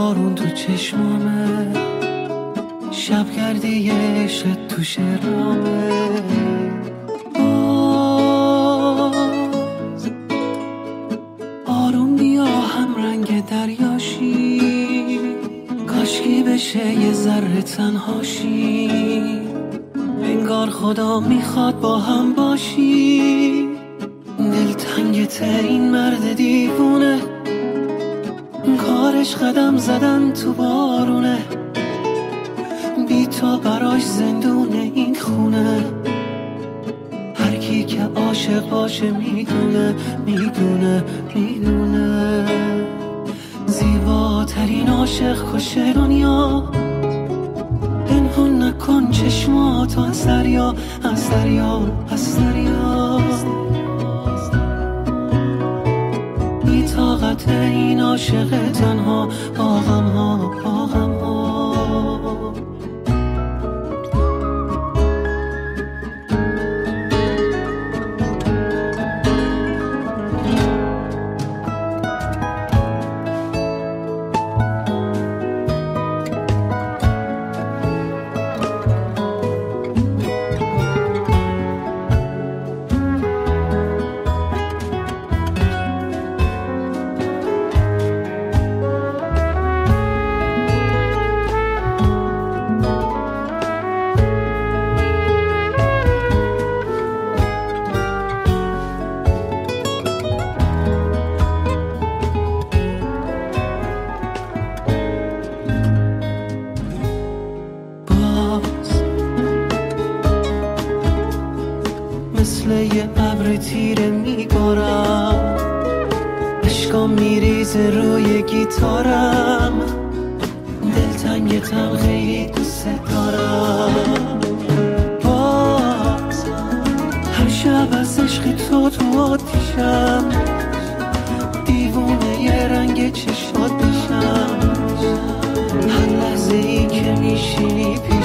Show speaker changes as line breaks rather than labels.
بارون تو چشمامه، شب گردی عشق تو شرامه. باز آروم بیا هم رنگ دریاشی، کاشکی بشه یه ذره تنهاشی، انگار خدا میخواد با هم باشی. دلتنگت این مرد دیوونه، کارش قدم زدن تو بارونه، بی تو براش زندونه این خونه. هر کی که عاشق باشه میدونه میدونه میدونه، زیباترین عاشق کشه دنیا. پنهون نکن چشماتو از دریا، از دریا، از دریا. بی طاقت این عاشق تنها با غم ها، با غم ها. مثل یه ابر تیره میبارم، عشقام میریزه روی گیتارم، دلتنگتم خیلی دوست دارم. باز هر شب از عشق تو آتیشم، دیوونه یه رنگ چشات بشم. هر لحظه ای که میشینی